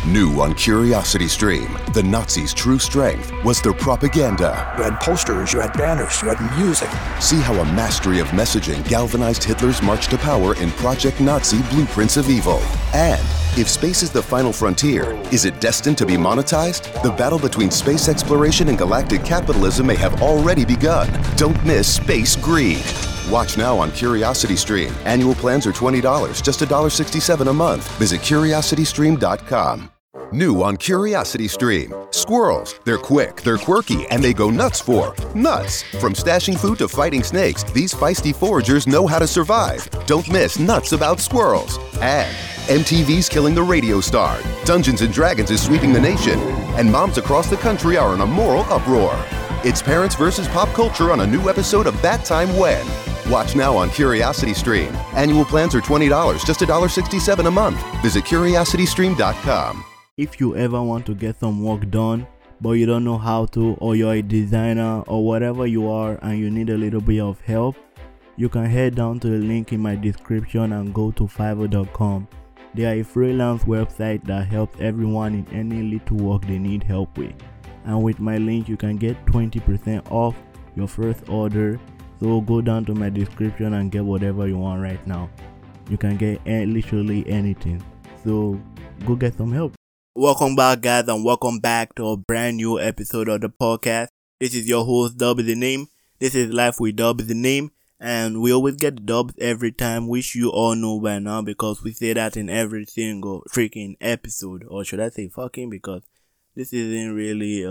New on CuriosityStream, the Nazis' true strength was their propaganda. You had posters, you had banners, you had music. See how a mastery of messaging galvanized Hitler's march to power in Project Nazi Blueprints of Evil. And if space is the final frontier, is it destined to be monetized? The battle between space exploration and galactic capitalism may have already begun. Don't miss Space Greed. Watch now on CuriosityStream. Annual plans are $20, just $1.67 a month. Visit CuriosityStream.com. New on CuriosityStream. Squirrels. They're quick, they're quirky, and they go nuts for nuts. From stashing food to fighting snakes, these feisty foragers know how to survive. Don't miss Nuts About Squirrels. And MTV's killing the radio star. Dungeons & Dragons is sweeping the nation. And moms across the country are in a moral uproar. It's parents versus pop culture on a new episode of That Time When. Watch now on CuriosityStream. Annual plans are $20, just $1.67 a month. Visit CuriosityStream.com. If you ever want to get some work done, but you don't know how to, or you're a designer, or whatever you are, and you need a little bit of help, you can head down to the link in my description and go to Fiverr.com. They are a freelance website that helps everyone in any little work they need help with. And with my link, you can get 20% off your first order. So go down to my description and get whatever you want right now. You can get literally anything. So go get some help. Welcome back, guys, and welcome back to a brand new episode of the podcast. This is your host, Dub is the Name. This is Life with Dub is the Name. And we always get the dubs every time, which you all know by now because we say that in every single freaking episode. Or should I say fucking, because this isn't really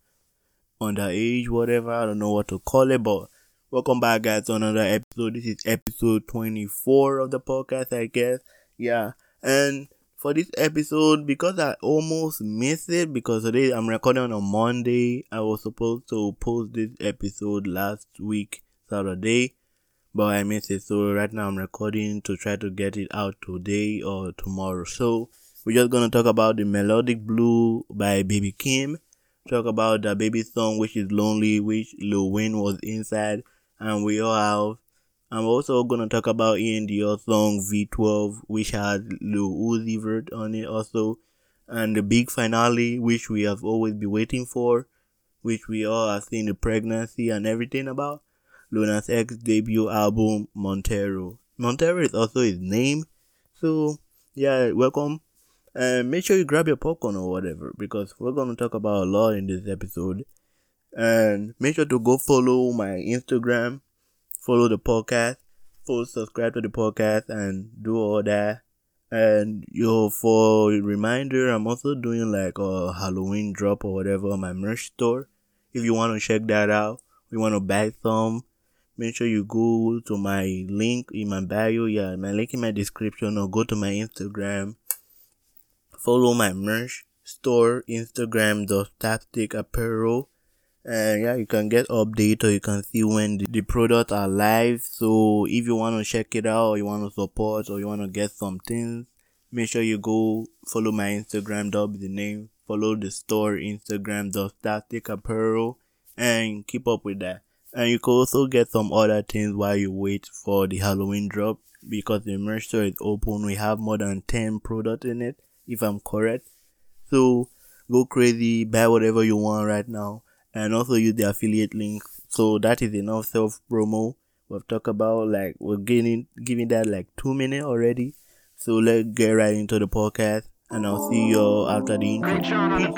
underage, whatever. I don't know what to call it, but welcome back, guys, to another episode. This is episode 24 of the podcast, I guess. Yeah, and for this episode, because I almost missed it, because today I'm recording on a Monday. I was supposed to post this episode last week, Saturday, but I missed it. So right now I'm recording to try to get it out today or tomorrow. So we're just gonna talk about the Melodic Blue by Baby Keem. Talk about the baby song, which is Lonely, which Lil Wayne was inside, and we all have. I'm also gonna talk about Ian Dior's song V12, which has Lil Uzi Vert on it also, and the big finale, which we have always been waiting for, which we all have seen the pregnancy and everything about. Lil Nas X debut album, Montero. Montero is also his name, so yeah, welcome. And make sure you grab your popcorn or whatever, because we're going to talk about a lot in this episode. And make sure to go follow my Instagram, follow the podcast, subscribe to the podcast, and do all that. And for a reminder, I'm also doing like a Halloween drop or whatever on my merch store. If you want to check that out, you want to buy some, make sure you go to my link in my bio, my link in my description, or go to my Instagram. Follow my merch store, Instagram, The Static Apparel. And you can get updates, or you can see when the products are live. So if you want to check it out, or you want to support, or you want to get some things, make sure you go follow my Instagram, Dub the Name. Follow the store, Instagram, The Static Apparel, and keep up with that. And you can also get some other things while you wait for the Halloween drop, because the merch store is open. We have more than 10 products in it, if I'm correct. So go crazy, buy whatever you want right now, and also use the affiliate links. So that is enough self promo. We've talked about, like, we're giving that like 2 minutes already. So let's get right into the podcast, and I'll see you after the intro. I'm trying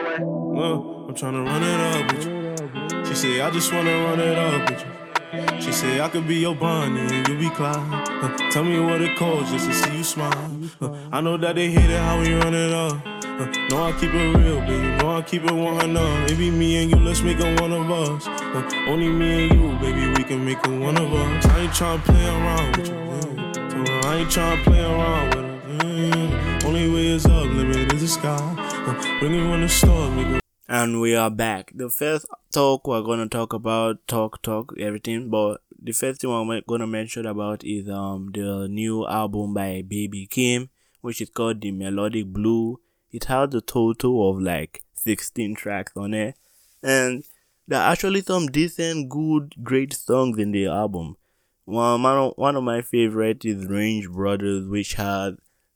to run it up with you. She say I just wanna run it up with you. She say I could be your Bonnie and you be Clyde. Tell me what it costs just to see you smile. I know that they hate it how we run it up. No, I keep it real, baby. No, I keep it 100. Maybe me and you, let's make it one of us. Only me and you, baby, we can make it one of us. I ain't tryna play around with you. Tell her I ain't tryna play around with her. Only way is up, limit is the sky. Bring it when the stars make it. And we are back. The first talk we're gonna talk about, everything. But the first thing I'm gonna mention about is the new album by Baby Keem, which is called The Melodic Blue. It has a total of like 16 tracks on it, and there are actually some decent, good, great songs in the album. One of my favorites is Range Brothers, which has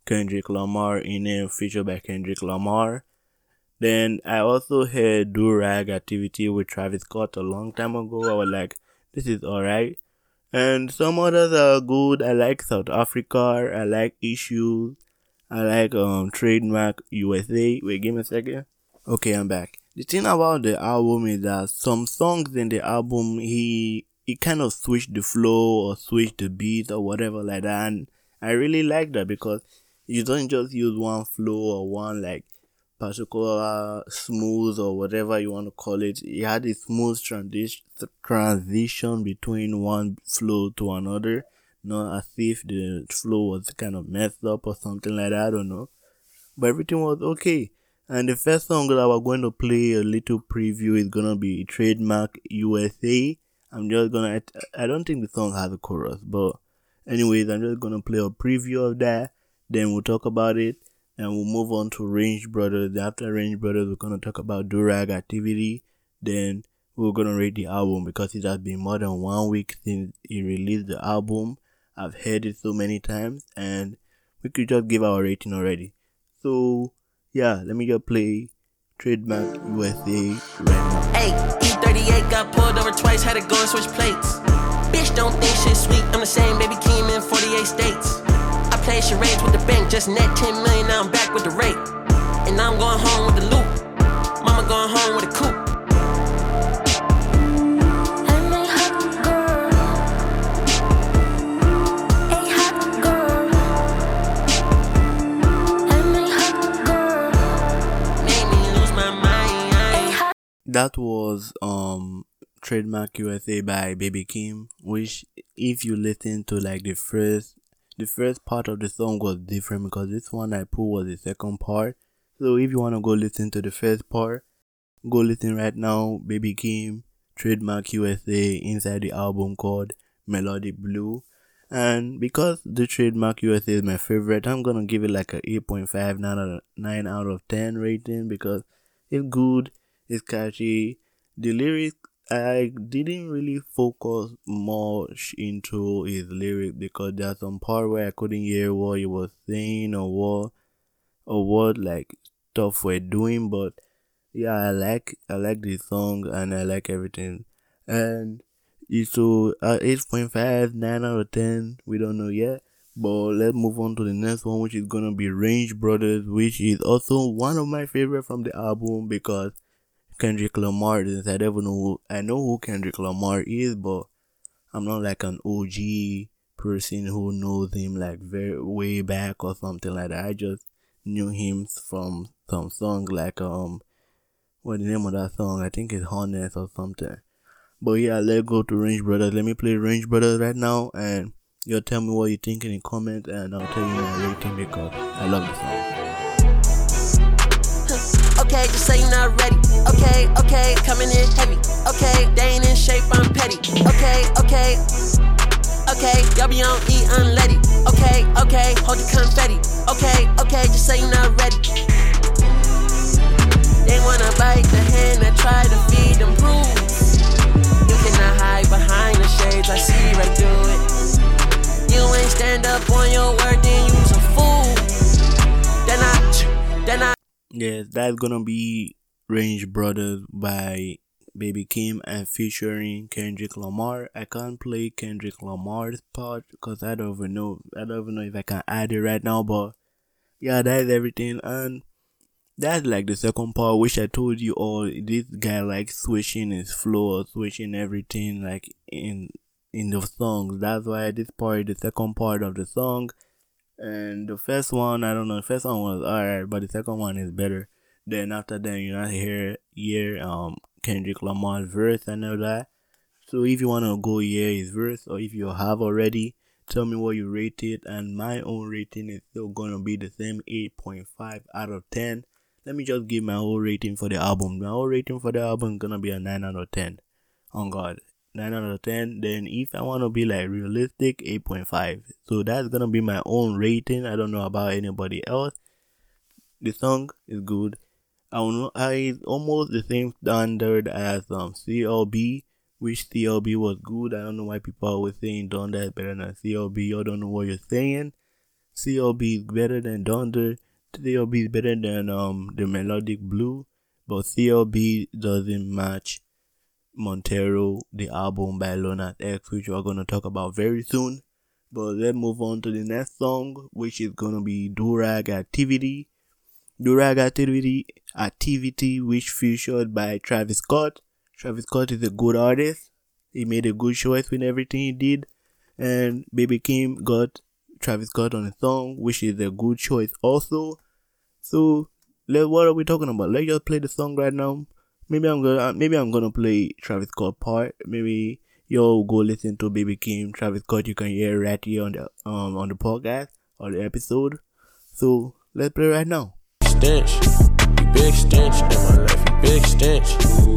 Kendrick Lamar in it, featured by Kendrick Lamar. Then I also heard Do Rag Activity with Travis Scott a long time ago. I was like, this is alright. And some others are good. I like South Africa. I like Issues. I like Trademark USA. Wait, give me a second. Okay, I'm back. The thing about the album is that some songs in the album, he kind of switched the flow or switched the beat or whatever like that. And I really like that because you don't just use one flow or one like particular smooth or whatever you want to call it. He had a smooth transition between one flow to another, not as if the flow was kind of messed up or something like that. I don't know, but everything was okay. And the first song that we're going to play a little preview is gonna be Trademark USA. I don't think the song has a chorus, but anyways, I'm just gonna play a preview of that. Then we'll talk about it. And we'll move on to Range Brothers. After Range Brothers, we're going to talk about Do Rag Activity. Then we're going to rate the album because it has been more than 1 week since he released the album. I've heard it so many times and we could just give our rating already. So, yeah, let me just play Trademark USA right now. Hey, E38 got pulled over twice, had to go and switch plates. Bitch, don't think shit sweet. I'm the same baby Keem in 48 states. I play charades with the bank, just net 10 million, now I'm back with the rate. And I'm going home with the loop. Mama going home with a coupe. That was Trademark USA by Baby Keem, which if you listen to like the first part of the song was different because this one I put was the second part. So if you want to go listen to the first part, go listen right now. Baby Keem, Trademark USA inside the album called Melody Blue. And because the Trademark USA is my favorite, I'm gonna give it like a 8.5, 9 out of 10 rating because it's good, it's catchy. The lyrics, I didn't really focus much into his lyrics because there's some part where I couldn't hear what he was saying or what like stuff we're doing. But yeah, I like this song and I like everything. And it's so 8.5, 9 out of 10. We don't know yet. But let's move on to the next one, which is gonna be Range Brothers, which is also one of my favorite from the album because Kendrick Lamar is. I know who Kendrick Lamar is, but I'm not like an OG person who knows him like very way back or something like that. I just knew him from some songs like what's the name of that song? I think it's Honest or something. But yeah, let's go to Range Brothers. Let me play Range Brothers right now and you'll tell me what you think in the comments and I'll tell you my rating because I love the song. Okay, just say you're not ready. Okay, coming in heavy. Okay, they ain't in shape, I'm petty. Okay, y'all be on E unleady. Okay, hold the confetti. Okay, just say you're not ready. They wanna bite the hand that try to feed them rules. You cannot hide behind the shades, I see right through it. You ain't stand up on your word, then you's a fool. Then I Yes, that's gonna be Range Brothers by Baby Keem and featuring Kendrick Lamar. I can't play Kendrick Lamar's part because I don't even know if I can add it right now, but yeah, that's everything. And that's like the second part, which I told you all, this guy like switching his flow, switching everything like in the songs. That's why this part is the second part of the song. And the first one, I don't know, the first one was alright, but the second one is better. Then after that, you not hear Kendrick Lamar's verse and all that. So if you want to go hear his verse, or if you have already, tell me what you rate it. And my own rating is still going to be the same, 8.5 out of 10. Let me just give my whole rating for the album. My whole rating for the album is going to be a 9 out of 10. On God. 9 out of 10. Then if I want to be like realistic, 8.5. So that's gonna be my own rating. I don't know about anybody else. The song is good. It's almost the same standard as CLB, which CLB was good. I don't know why people are always saying Donda is better than CLB. I don't know what you're saying. CLB is better than Donda. CLB is better than the Melodic Blue, but CLB doesn't match Montero, the album by Lil Nas X, which we're gonna talk about very soon. But let's move on to the next song, which is gonna be Durag Activity. Durag Activity, which featured by Travis Scott. Travis Scott is a good artist. He made a good choice with everything he did, and Baby Keem got Travis Scott on a song, which is a good choice also. So, what are we talking about? Let's just play the song right now. Maybe I'm gonna play Travis Scott part. Maybe you'll go listen to Baby Keem, Travis Scott. You can hear right here on the podcast or the episode. So let's play right now. Stench, you big stench in my life, you big stench.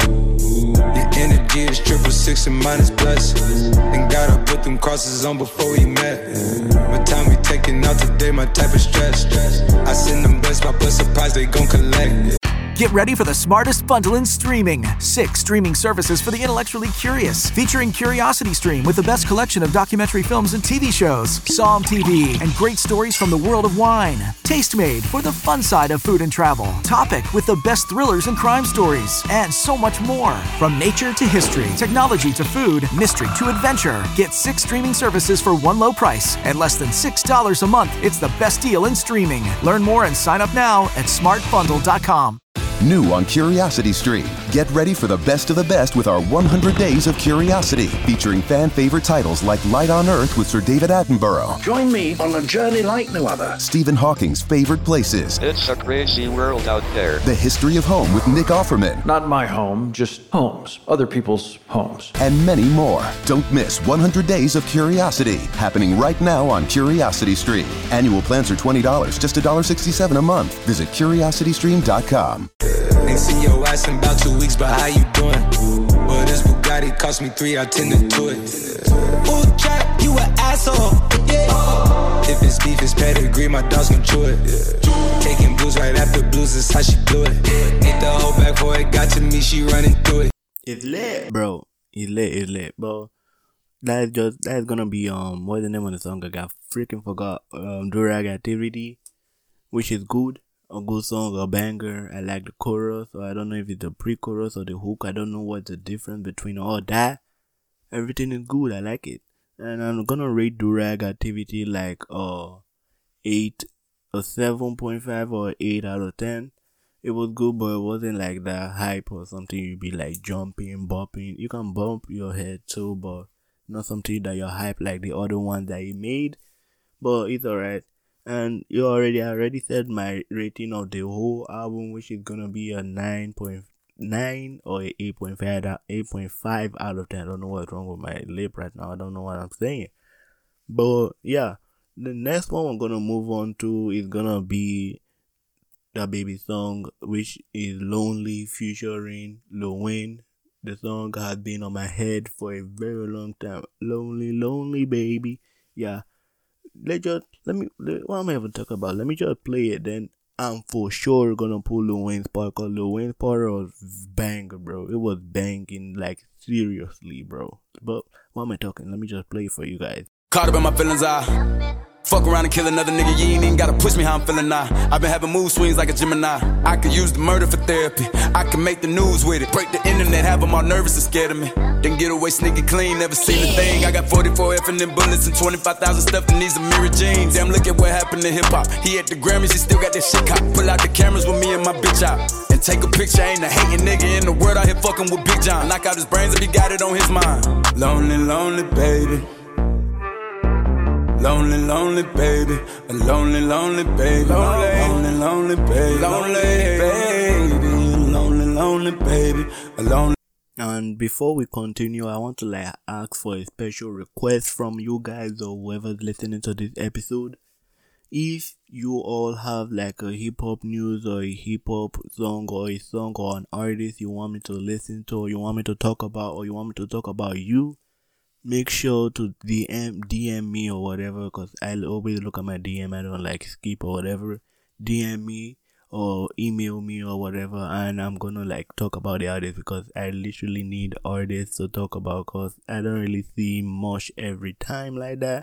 Your energy is 666 and minus plus. And gotta put them crosses on before we met. My time we taking out today, my type of stress. I send them blessed, my plus surprise they gon' collect. Get ready for the smartest bundle in streaming. 6 streaming services for the intellectually curious. Featuring Curiosity Stream with the best collection of documentary films and TV shows. Psalm TV and great stories from the world of wine. Tastemade for the fun side of food and travel. Topic with the best thrillers and crime stories. And so much more. From nature to history, technology to food, mystery to adventure. Get 6 streaming services for one low price. At less than $6 a month, it's the best deal in streaming. Learn more and sign up now at smartbundle.com. New on Curiosity Stream. Get ready for the best of the best with our 100 Days of Curiosity, featuring fan-favorite titles like Light on Earth with Sir David Attenborough. Join me on a journey like no other. Stephen Hawking's favorite places. It's a crazy world out there. The History of Home with Nick Offerman. Not my home, just homes. Other people's homes. And many more. Don't miss 100 Days of Curiosity, happening right now on Curiosity Stream. Annual plans are $20, just $1.67 a month. Visit curiositystream.com. Ain't see your ass in about 2 weeks, but how you doing? Well, this Bugatti cost me 3, I tended to it. Ooh, trap, you an asshole. Yeah. If it's beef, it's pedigree, my dog's gon' chew it. Taking blues right after blues, is how she do it. Ain't the whole back before it got to me, she running through it. It's lit, bro. It's lit, bro. That's gonna be what's the name of the song? I freaking forgot. Durag Activity, which is good. A good song, a banger. I like the chorus, or I don't know if it's the pre-chorus or the hook. I don't know what's the difference between all that. Everything is good. I like it, and I'm gonna rate Durag Activity like 8, a 7.5 or 8 out of 10. It was good, but it wasn't like that hype or something you'd be like jumping, bumping. You can bump your head too, but not something that you're hype like the other ones that he made. But it's alright. And I already said my rating of the whole album, which is gonna be a 9.9 or 8.5 out of 10. I don't know what's wrong with my lip right now. I don't know what I'm saying. But yeah, the next one we're gonna move on to is gonna be the baby song, which is Lonely featuring Lil Wayne. The song has been on my head for a very long time. Lonely baby. Yeah. What am I even talking about? Let me just play it, then I'm for sure gonna pull Lil Wayne's part, cause Lil Wayne's part was banger, bro. It was banging, like, seriously, bro. But why am I talking? Let me just play it for you guys. Caught up in my feelings, fuck around and kill another nigga, you ain't even gotta push me how I'm feeling now. I've been having mood swings like a Gemini. I could use the murder for therapy. I can make the news with it. Break the internet, have them all nervous and scared of me. Then get away sneaky clean, never seen a thing. I got 44 F and them bullets and 25,000 stuff in these mirror jeans. Damn, look at what happened to hip hop. He at the Grammys, he still got that shit cop. Pull out the cameras with me and my bitch out. And take a picture, ain't a hating nigga in the world out here fucking with Big John. Knock out his brains if he got it on his mind. Lonely, lonely baby. Lonely, lonely baby, a lonely, lonely baby, lonely, lonely baby, lonely baby, lonely, lonely baby, a lonely. And before we continue, I want to ask for a special request from you guys or whoever's listening to this episode. If you all have like a hip hop news or a hip hop song or a song or an artist you want me to listen to, or you want me to talk about, or you want me to talk about you, make sure to DM me or whatever, because I'll always look at my DM. I don't like skip or whatever. DM me or email me or whatever, and I'm gonna talk about the artist, because I literally need artists to talk about, because I don't really see much every time like that.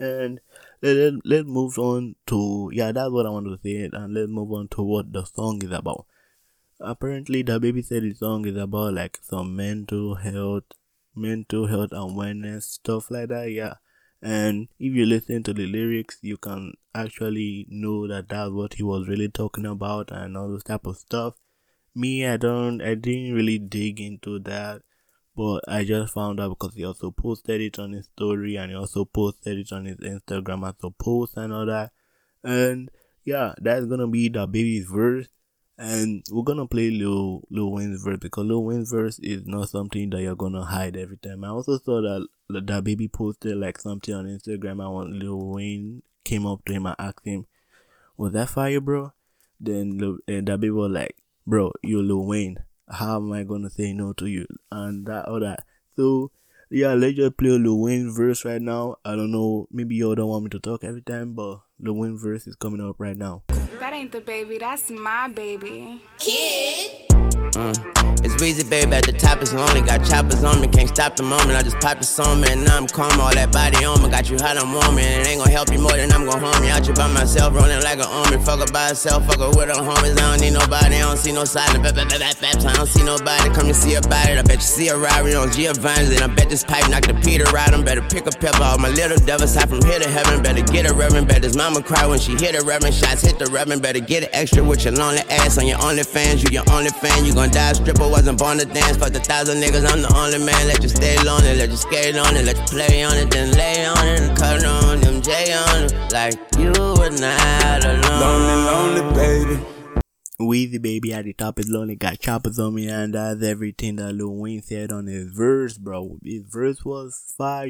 And let's move on to, that's what I want to say, and let's move on to what the song is about. Apparently, the baby said the song is about like some mental health awareness, stuff like that, yeah. And if you listen to the lyrics, you can actually know that that's what he was really talking about and all those type of stuff. Me, I didn't really dig into that, but I just found out because he also posted it on his story and he also posted it on his Instagram as a post and all that. And yeah, that's gonna be the baby's verse. And we're gonna play Lil Wayne's verse because Lil Wayne's verse is not something that you're gonna hide every time. I also saw that baby posted like something on Instagram and when Lil Wayne came up to him and asked him, "Was that fire, bro?" Then that baby was like, "Bro, you're Lil Wayne. How am I gonna say no to you?" And that or that. So yeah, let's just play Lil Wayne's verse right now. I don't know, maybe you don't want me to talk every time, but Lil Wayne's verse is coming up right now. That ain't the baby, that's my baby. Kid. It's Weezy, baby, at the top it's lonely. Got choppers on me, can't stop the moment. I just popped the song, man, now I'm calm. All that body on me, got you hot, I'm warm. And it ain't gonna help you more than I'm gonna harm you. Out you by myself, rolling like an army. Fuck her by herself, fuck her with her homies. I don't need nobody, I don't see no silence. I don't see nobody, come to see about it. I bet you see a Rari on Giovanni's. And I bet this pipe knocked the Peter out. I'm better pick a pepper, all my little devils high from here to heaven. Better get a reverend, bet his mama cry when she hit a reverend. Shots hit the reverend, better get it extra with your lonely ass on your only fans. You your only fan, you gon' die a stripper, wasn't born to dance. Fuck the 1,000 niggas, I'm the only man. Let you stay lonely, let you skate on it, let you play on it, then lay on it and cut on them J on it. Like you were not alone. Lonely, baby. Weezy, baby, at the top is lonely, got choppers on me, and that's everything that Lil Wayne said on his verse, bro. His verse was fire.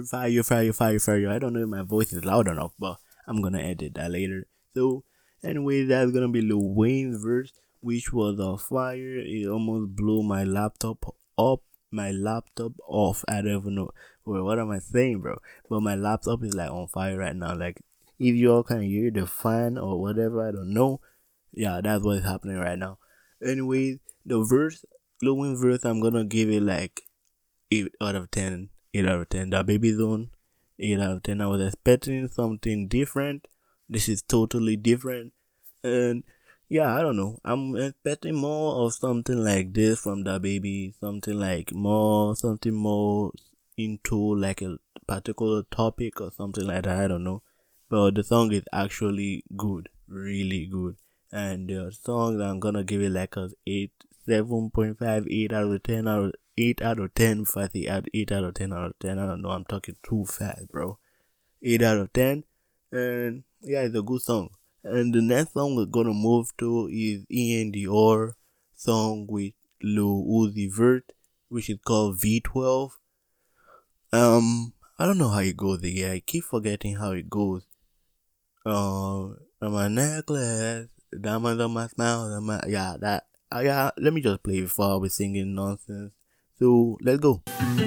I don't know if my voice is loud enough, but I'm gonna edit that later. So anyway, that's gonna be Lil Wayne's verse, which was a fire. It almost blew my laptop off. I don't even know. Wait, what am I saying, bro? But my laptop is like on fire right now. Like, if you all can hear the fan or whatever, I don't know. Yeah, that's what's happening right now. Anyways, the verse, Lil Wayne's verse, I'm gonna give it like 8 out of 10. 8 out of 10. The Baby Zone, 8 out of 10. I was expecting something different. This is totally different. And yeah, I don't know. I'm expecting more of something like this from the baby. Something more into like a particular topic or something like that. I don't know. But the song is actually good. Really good. And the song, I'm gonna give it like a 7.5, 8 out of 10, 8 out of 10. If I say 8 out of 10 out of 10, I don't know. I'm talking too fast, bro. 8 out of 10. And yeah, it's a good song. And the next song we're gonna move to is Ian Dior song with Lil Uzi Vert, which is called V12. I don't know how it goes again. I keep forgetting how it goes. On my necklace, diamonds on my smile, let me just play before I was singing nonsense. So let's go.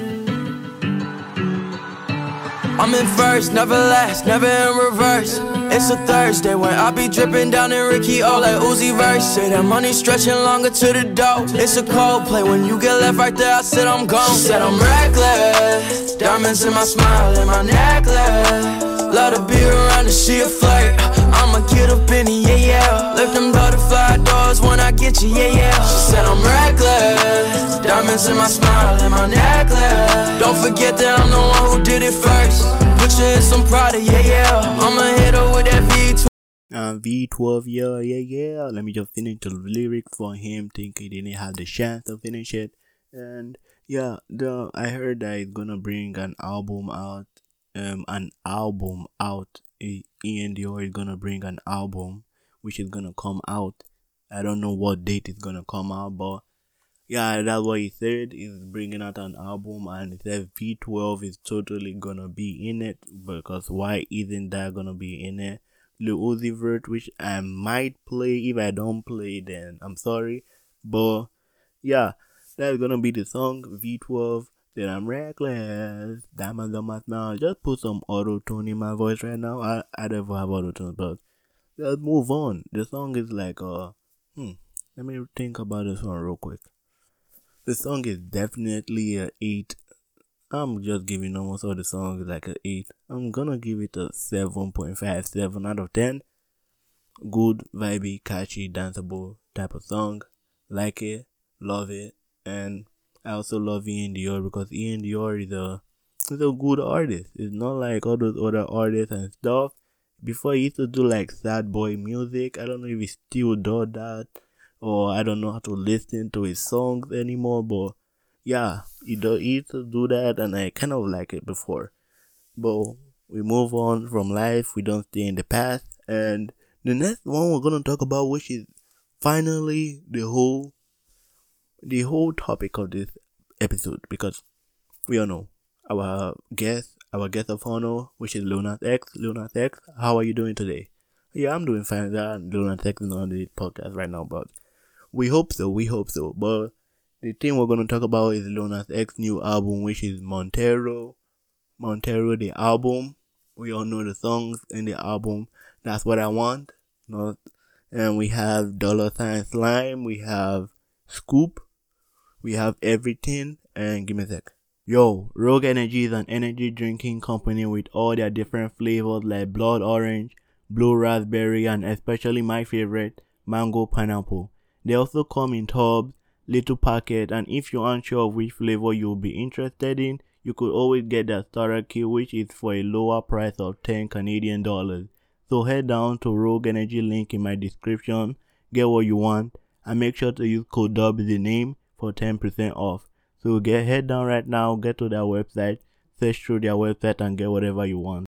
I'm in first, never last, never in reverse. It's a Thursday when I be dripping down in Ricky O like Uzi verse. Say that money stretching longer to the dough. It's a cold play when you get left right there. I said I'm gone. She said I'm reckless. Diamonds in my smile and my necklace. Love to be around and see a flirt. I'ma get up in it, yeah. Lift them butterfly doors when I get you, yeah. She said I'm reckless. Diamonds in my smile and my necklace. Don't forget that I'm the one who did it first. Put you in some Prada, yeah. I'ma hit her with that V12. V12, yeah. Let me just finish the lyrics for him. Think he didn't have the chance to finish it. And yeah, I heard that he's gonna bring an album out. Ian Dior is gonna bring an album which is gonna come out. I don't know what date it's gonna come out, but yeah, that's what he said. He's bringing out an album, and he said V12 is totally gonna be in it, because why isn't that gonna be in it? Lil Uzi Vert, which I might play. If I don't play, then I'm sorry, but yeah, that's gonna be the song V12. Then I'm reckless, diamonds on my smile. Just put some auto-tune in my voice right now. I never have auto-tune, but let's move on. The song is like, let me think about this one real quick. The song is definitely a 8 I'm just giving almost all the songs like an 8. I'm gonna give it a 7.57 out of 10. Good, vibey, catchy, danceable type of song. Like it, love it, and I also love Ian Dior because Ian Dior is a good artist. It's not like all those other artists and stuff. Before he used to do like sad boy music. I don't know if he still does that, or I don't know how to listen to his songs anymore, but yeah, he used to do that, and I kind of like it before. But we move on from life, we don't stay in the past, and the next one we're gonna talk about, which is finally the whole topic of this episode, because we all know our guest of honor, which is Lil Nas X. Lil Nas X, how are you doing today? Yeah, I'm doing fine. Lil Nas X is not on the podcast right now, but we hope so. But the thing we're gonna talk about is Lil Nas X's new album, which is Montero, the album. We all know the songs in the album. That's What I Want. And we have $sign Slime, we have Scoop, we have Everything, and give me a sec. Yo, Rogue Energy is an energy drinking company with all their different flavors like blood orange, blue raspberry, and especially my favorite, mango pineapple. They also come in tubs, little packet, and if you're unsure of which flavor you'll be interested in, you could always get their starter kit, which is for a lower price of $10 Canadian. So head down to Rogue Energy link in my description, get what you want, and make sure to use code DUB for 10% off. So head down right now, get to their website, search through their website, and get whatever you want.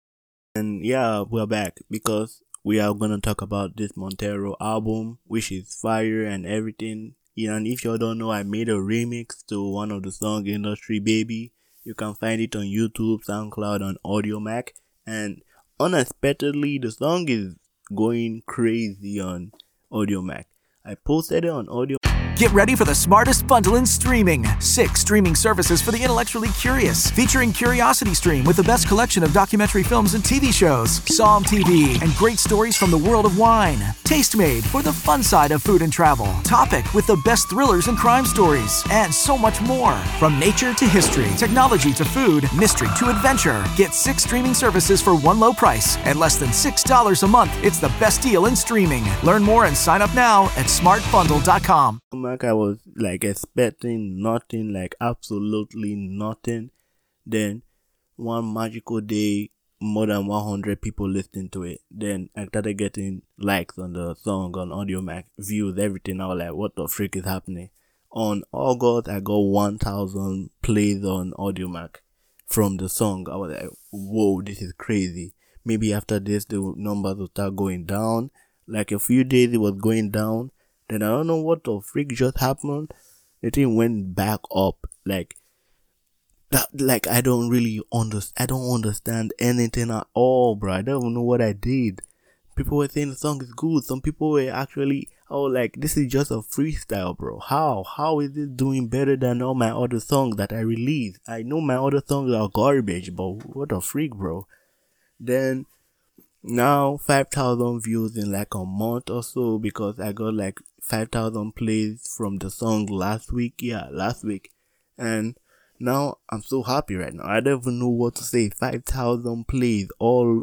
And yeah, we're back because we are gonna talk about this Montero album, which is fire and everything. And if you don't know, I made a remix to one of the songs, Industry Baby. You can find it on YouTube, SoundCloud, and Audiomack. And unexpectedly, the song is going crazy on Audiomack. I posted it on Audio. Get ready for the smartest bundle in streaming. 6 streaming services for the intellectually curious. Featuring Curiosity Stream with the best collection of documentary films and TV shows. Psalm TV and great stories from the world of wine. Tastemade for the fun side of food and travel. Topic with the best thrillers and crime stories. And so much more. From nature to history, technology to food, mystery to adventure. Get 6 streaming services for one low price. At less than $6 a month, it's the best deal in streaming. Learn more and sign up now at smartbundle.com. I was like expecting nothing, like absolutely nothing. Then one magical day, more than 100 people listening to it. Then I started getting likes on the song on Audiomack, views, everything. I was like, what the freak is happening? On August, I got 1,000 plays on Audiomack from the song. I was like, whoa, this is crazy. Maybe after this, the numbers will start going down. Like a few days, it was going down. Then I don't know what the freak just happened. The thing went back up. Like that. Like I don't understand anything at all, bro. I don't even know what I did. People were saying the song is good. Some people were actually, like, this is just a freestyle, bro. How is it doing better than all my other songs that I released? I know my other songs are garbage, but what the freak, bro? Then now 5,000 views in like a month or so, because I got like 5,000 plays from the song last week. And now I'm so happy right now. I don't even know what to say. 5,000 plays all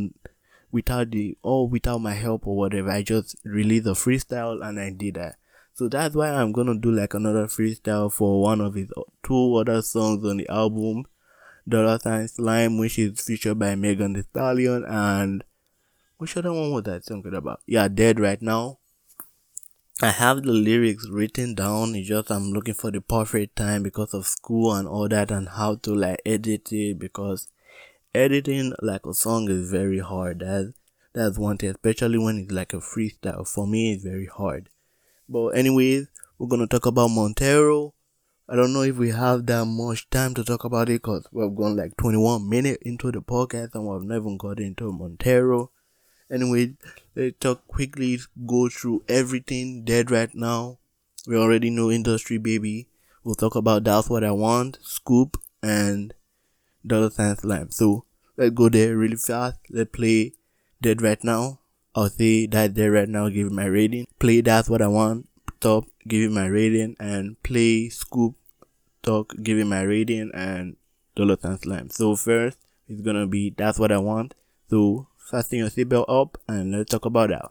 without my help or whatever. I just released a freestyle and I did that. So that's why I'm gonna do like another freestyle for one of his 2 other songs on the album, $sign Slime, which is featured by Megan Thee Stallion, and which other one was that song about? Yeah, Dead Right Now. I have the lyrics written down. It's just I'm looking for the perfect time because of school and all that, and how to like edit it, because editing like a song is very hard. That's one thing, especially when it's like a freestyle. For me, it's very hard. But anyways, we're gonna talk about Montero. I don't know if we have that much time to talk about it, because we've gone like 21 minutes into the podcast and we've never got into Montero. Anyway, let's quickly go through everything. Dead Right Now. We already know Industry Baby. We'll talk about That's What I Want, Scoop, and $sign Slime. So let's go there really fast. Let's play Dead Right Now. I'll say that Dead Right Now, give it my rating. Play That's What I Want, Talk, give it my rating. And play Scoop, Talk, give it my rating. And $, Slime. So first, it's gonna be That's What I Want. So fasten your seatbelt up and let's talk about that.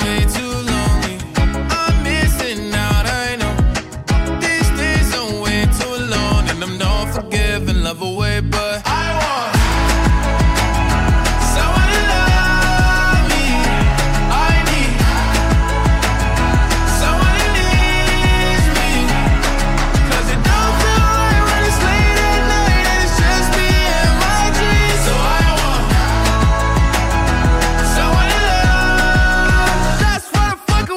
Love away, but I want someone to love me. I need someone who needs me. 'Cause it don't feel right when it's late at night and it's just me and my dreams. So I want someone to love. That's what I fucking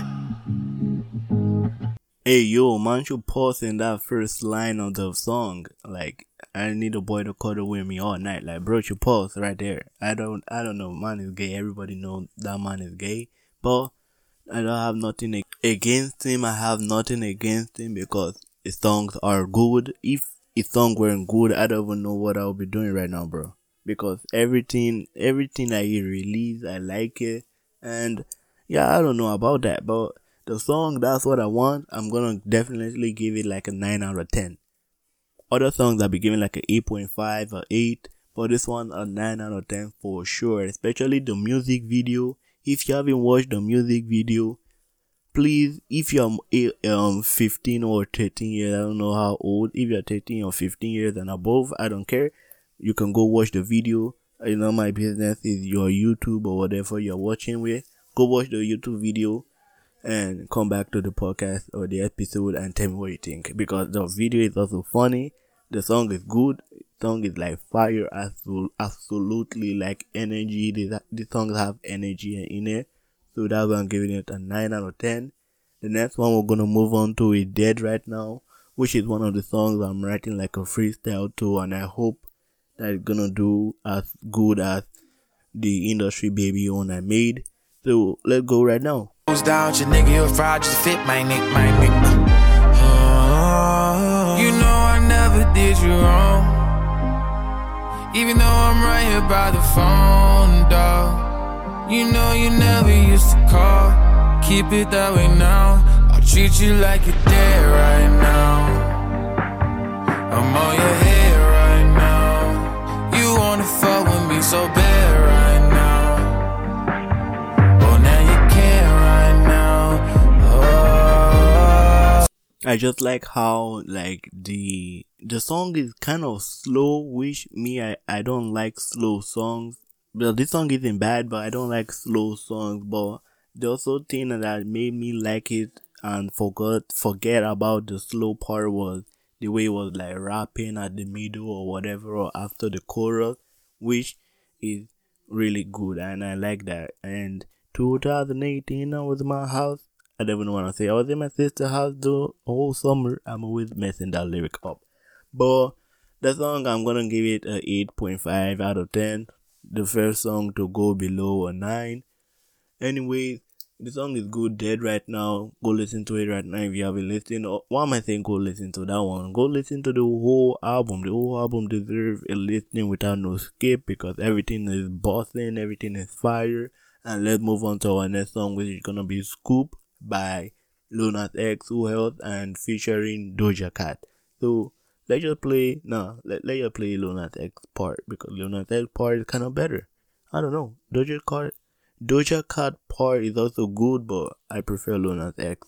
want. Hey yo, man should pause in that first line of the song. Like, I need a boy to cuddle with me all night. Like, bro, you pause right there. I don't know, man is gay. Everybody knows that man is gay. But I don't have nothing against him. I have nothing against him because his songs are good. If his songs weren't good, I don't even know what I would be doing right now, bro. Because everything that he released, I like it. And yeah, I don't know about that. But the song, That's What I Want, I'm gonna definitely give it like a 9 out of 10. Other songs I'll be giving like an 8.5 or 8, but this one a 9 out of 10 for sure. Especially the music video. If you haven't watched the music video, please, if you're 15 or 13 years, I don't know how old, if you're 13 or 15 years and above, I don't care. You can go watch the video. You know, my business is your YouTube or whatever you're watching with. Go watch the YouTube video and come back to the podcast or the episode and tell me what you think, because the video is also funny. The song is good. The song is like fire, absolutely like energy. The songs have energy in it, so that's why I'm giving it a 9 out of 10. The next one we're gonna move on to is Dead Right Now, which is one of the songs I'm writing like a freestyle to, and I hope that it's gonna do as good as the Industry Baby one I made. So let's go right now. Down, your nigga, you're fraud, just fit my nick. You know I never did you wrong, even though I'm right here by the phone, dog. You know you never used to call, keep it that way now. I'll treat you like you're dead right now. I'm on your head right now. You wanna fuck with me so bad right now. Oh, now you can't right now. Oh. I just like how like the song is kind of slow, which me I don't like slow songs. Well, this song isn't bad, but I don't like slow songs. But the also thing that made me like it and forget about the slow part was the way it was like rapping at the middle or whatever, or after the chorus, which is really good, and I like that. And 2018, I was in my house. I don't even want to say I was in my sister's house the whole summer. I'm always messing that lyric up. But the song, I'm gonna give it a 8.5 out of 10. The first song to go below a 9. Anyways, the song is good. Dead Right Now. Go listen to it right now if you haven't listened. Why am I saying go listen to that one? Go listen to the whole album. The whole album deserves a listening without no skip, because everything is bossing, everything is fire. And let's move on to our next song, which is gonna be Scoop by Lil Nas X, Who Else, and featuring Doja Cat. So let's just play Lil Nas X part, because Lil Nas X part is kind of better. I don't know. Doja Cat part is also good, but I prefer Lil Nas X.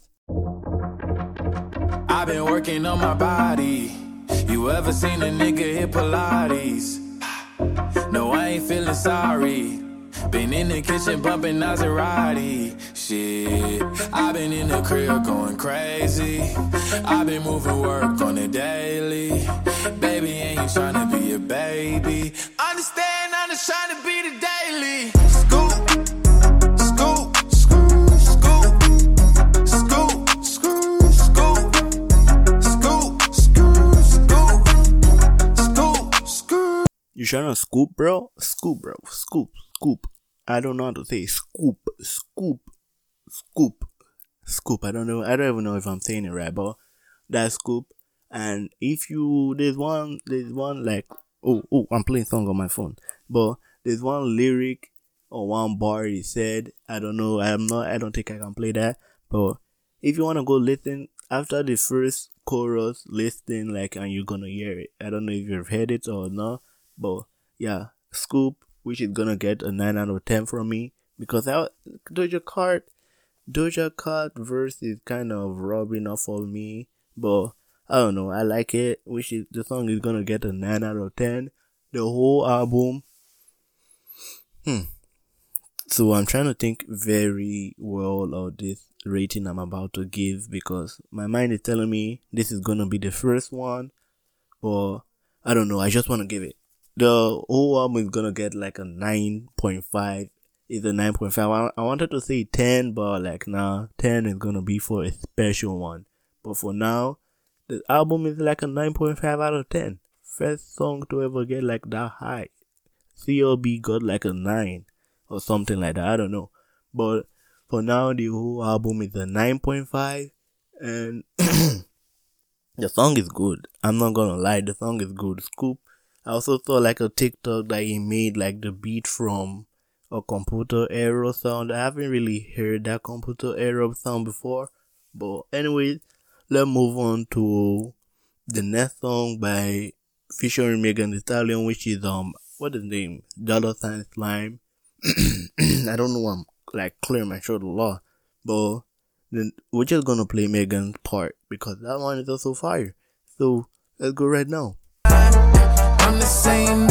I've been working on my body. You ever seen a nigga hit Pilates? No, I ain't feeling sorry. Been in the kitchen bumping Maserati. Shit, I've been in the crib going crazy. I've been moving work on the daily. Baby, ain't you trying to be a baby? Understand, I'm just trying to be the daily. Scoop, scoop, scoop, scoop, scoop, scoop, scoop, scoop, scoop, scoop, scoop. You trying to scoop, bro? Scoop, bro. Scoop. I don't know how to say scoop. I don't even know if I'm saying it right, but that's Scoop. And if you, there's one like, I'm playing song on my phone, but there's one lyric or one bar he said, I don't know, I don't think I can play that, but if you want to go listen, after the first chorus, listen and you're gonna hear it. I don't know if you've heard it or not, but yeah, Scoop, which is gonna get a 9 out of 10 from me because Doja Cat verse is kind of rubbing off on me, but I don't know, I like it. The song is gonna get a 9 out of 10. The whole album. So I'm trying to think very well of this rating I'm about to give because my mind is telling me this is gonna be the first one, but I don't know. I just want to give it. The whole album is gonna get like a 9.5. It's a 9.5. I wanted to say 10, but nah, 10 is gonna be for a special one. But for now, the album is like a 9.5 out of 10. First song to ever get like that high. CLB got like a 9 or something like that. I don't know. But for now, the whole album is a 9.5. And the song is good. I'm not gonna lie. The song is good. Scoop. I also saw like a TikTok that he made like the beat from a Computer Error sound. I haven't really heard that Computer Error sound before. But anyways, let's move on to the next song by featuring Megan Thee Stallion, which is what is the name? $sign Slime. I don't know, I'm like clearing my throat a lot, but then we're just gonna play Megan's part because that one is also fire. So let's go right now. I'm the same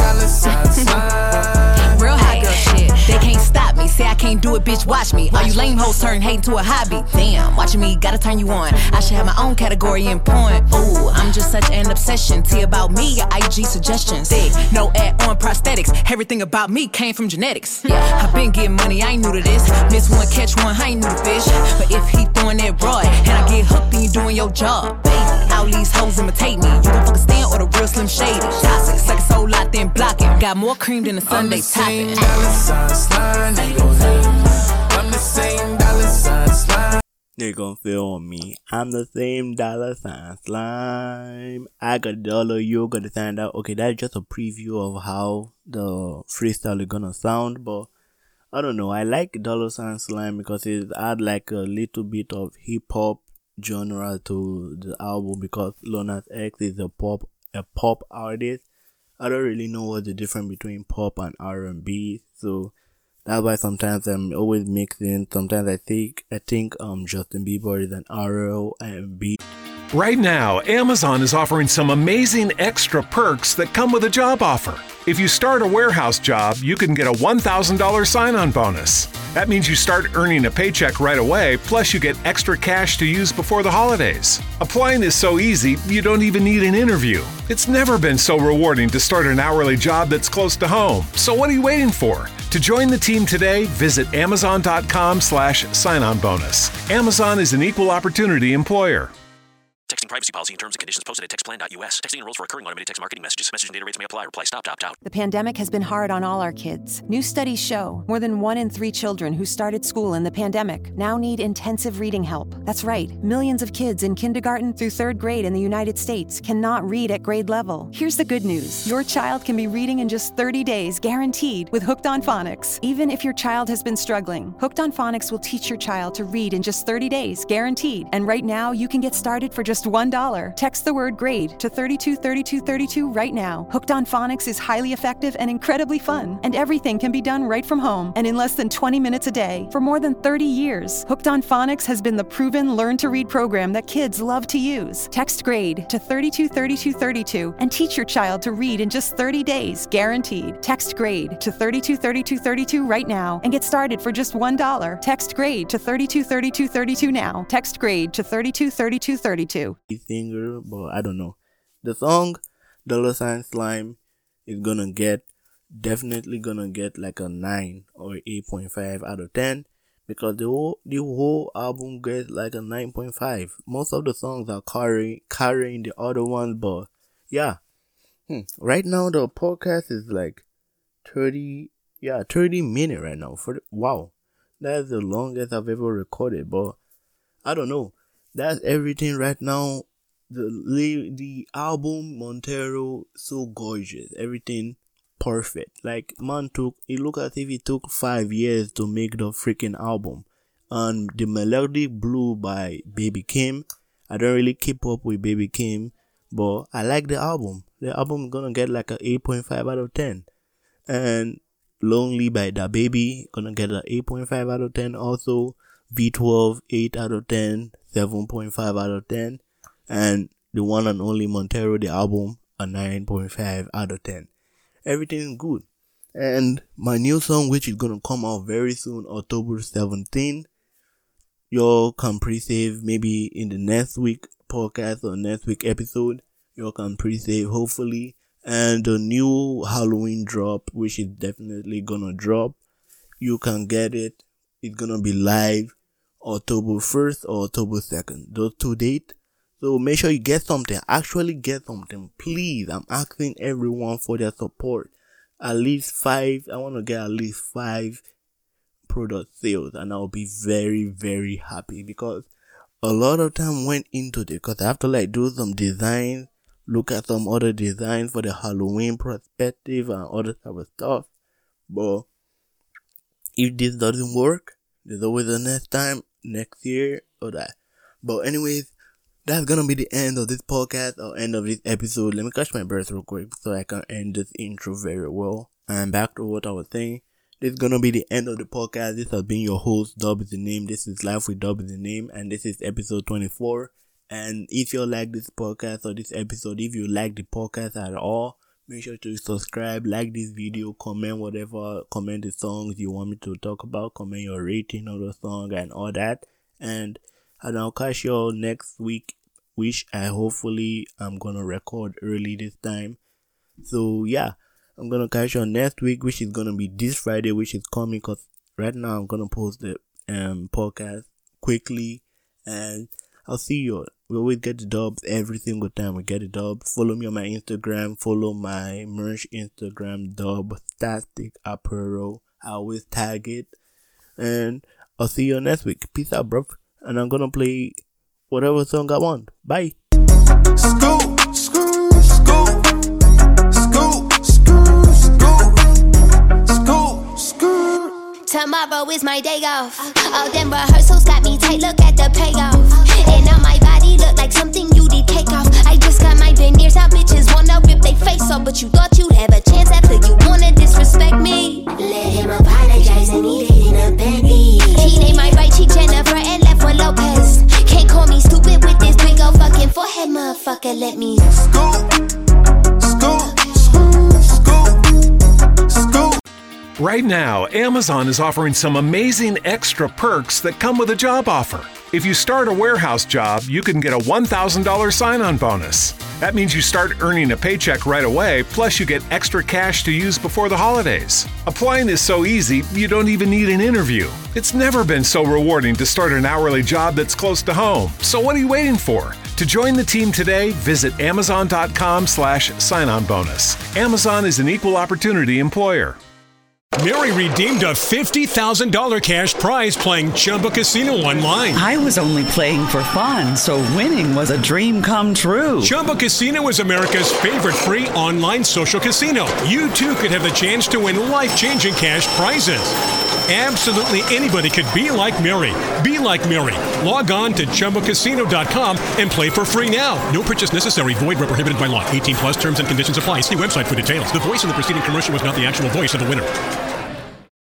$sign. Real hot girl shit. They can't stop me. Say I can't do it, bitch. Watch me. All you lame hoes turn hate into a hobby. Damn, watching me gotta turn you on. I should have my own category in porn. Ooh, I'm just such an obsession. Tea about me, your IG suggestions. Sick, no ad on prosthetics. Everything about me came from genetics. Yeah, I been getting money. I ain't new to this. Miss one, catch one. I ain't new to fish. But if he throwing that broad and I get hooked, then you doing your job, baby. All these hoes imitate me. You gon' fucking stand or the real Slim Shady. Toxic, suck a soul lot, then block it. Got more cream than a Sunday topping. Slime, they gon' hate me. I'm the same $sign slime. They gon' feel on me. I'm the same $sign slime. I got $, you got the sign out. Okay, that's just a preview of how the freestyle is gonna sound, but I don't know. I like $sign slime because it add like a little bit of hip hop genre to the album because Lil Nas X is a pop artist. I don't really know what the difference between pop and R&B, so that's why sometimes I'm always mixing. Sometimes I think Justin Bieber is an R&B. Right now, Amazon is offering some amazing extra perks that come with a job offer. If you start a warehouse job, you can get a $1,000 sign-on bonus. That means you start earning a paycheck right away, plus you get extra cash to use before the holidays. Applying is so easy, you don't even need an interview. It's never been so rewarding to start an hourly job that's close to home. So what are you waiting for? To join the team today, visit Amazon.com/sign-on bonus. Amazon is an equal opportunity employer. Texting privacy policy and terms and conditions posted at textplan.us. Texting enrolls for recurring automated text marketing messages. Message and data rates may apply. Reply stop, opt out. The pandemic has been hard on all our kids. New studies show more than 1 in 3 children who started school in the pandemic now need intensive reading help. That's right. Millions of kids in kindergarten through 3rd grade in the United States cannot read at grade level. Here's the good news. Your child can be reading in just 30 days, guaranteed, with Hooked on Phonics. Even if your child has been struggling, Hooked on Phonics will teach your child to read in just 30 days, guaranteed. And right now, you can get started for just $1. Text the word GRADE to 323232 right now. Hooked on Phonics is highly effective and incredibly fun, and everything can be done right from home and in less than 20 minutes a day. For more than 30 years, Hooked on Phonics has been the proven learn-to-read program that kids love to use. Text GRADE to 323232 and teach your child to read in just 30 days, guaranteed. Text GRADE to 323232 right now and get started for just $1. Text GRADE to 323232 now. Text GRADE to 323232. Singer, but I don't know. The song $sign Slime is definitely gonna get like a 9 or 8.5 out of 10 because the whole album gets like a 9.5. Most of the songs are carrying the other ones, but yeah. Right now the podcast is like 30 minutes right now. Wow, that's the longest I've ever recorded, but I don't know. That's everything right now. The album Montero, so gorgeous, everything perfect. Like it looked as if it took 5 years to make the freaking album. And the melodic blue by Baby Kim, I don't really keep up with Baby Keem, but I like the album. The album is gonna get like a 8.5 out of 10. And Lonely by DaBaby gonna get a 8.5 out of 10. Also, V12 8 out of 10, 7.5 out of 10. And the one and only Montero, the album, a 9.5 out of 10. Everything is good. And my new song, which is gonna come out very soon, October 17th. Y'all can pre-save maybe in the next week podcast or next week episode. Y'all can pre-save hopefully. And the new Halloween drop, which is definitely gonna drop, you can get it. It's gonna be live October 1st or October 2nd. Those 2 dates. So make sure you get something. Actually get something. Please. I'm asking everyone for their support. At least 5. I want to get at least 5 product sales. And I'll be very, very happy. Because a lot of time went into this. Because I have to like do some designs. Look at some other designs for the Halloween perspective and other type of stuff. But if this doesn't work, there's always the next time, next year, or that. But anyways, that's gonna be the end of this podcast or end of this episode. Let me catch my breath real quick so I can end this intro very well. And back to what I was saying. This is gonna be the end of the podcast. This has been your host, Dub is the name. This is Life with Dub is the name. And this is episode 24. And if you like this podcast or this episode, if you like the podcast at all, make sure to subscribe, like this video, comment whatever, comment the songs you want me to talk about, comment your rating of the song and all that. And I'll catch y'all next week, which I'm gonna record early this time. So yeah, I'm gonna catch y'all next week, which is gonna be this Friday, which is coming, because right now I'm gonna post the podcast quickly, and I'll see you. We always get the dubs every single time we get the dubs. Follow me on my Instagram. Follow my merch Instagram, Dubtastic Apparel. I always tag it. And I'll see you next week. Peace out, bro. And I'm gonna play whatever song I want. Bye. Scoop, scoop, scoop, scoop, scoop, scoop, scoop. Tomorrow is my day off. All them rehearsals got me tight. Look at the payoff. And now my body look like something you did take off. I just got my veneers out. Bitches wanna rip they face off, but you thought you'd have a chance after you wanna disrespect me. Let him apologize and eat it in a Bentley. He named my right cheek Jennifer and left one Lopez. Can't call me stupid with this big old fucking forehead, motherfucker. Let me scoop, scoop, scoop, scoop, scoop. Right now, Amazon is offering some amazing extra perks that come with a job offer. If you start a warehouse job, you can get a $1,000 sign-on bonus. That means you start earning a paycheck right away, plus you get extra cash to use before the holidays. Applying is so easy, you don't even need an interview. It's never been so rewarding to start an hourly job that's close to home. So what are you waiting for? To join the team today, visit Amazon.com/sign-on bonus. Amazon is an equal opportunity employer. Mary redeemed a $50,000 cash prize playing Chumba Casino online. I was only playing for fun, so winning was a dream come true. Chumba Casino is America's favorite free online social casino. You too could have the chance to win life-changing cash prizes. Absolutely anybody could be like Mary. Be like Mary. Log on to ChumbaCasino.com and play for free now. No purchase necessary. Void where prohibited by law. 18 plus terms and conditions apply. See website for details. The voice in the preceding commercial was not the actual voice of the winner.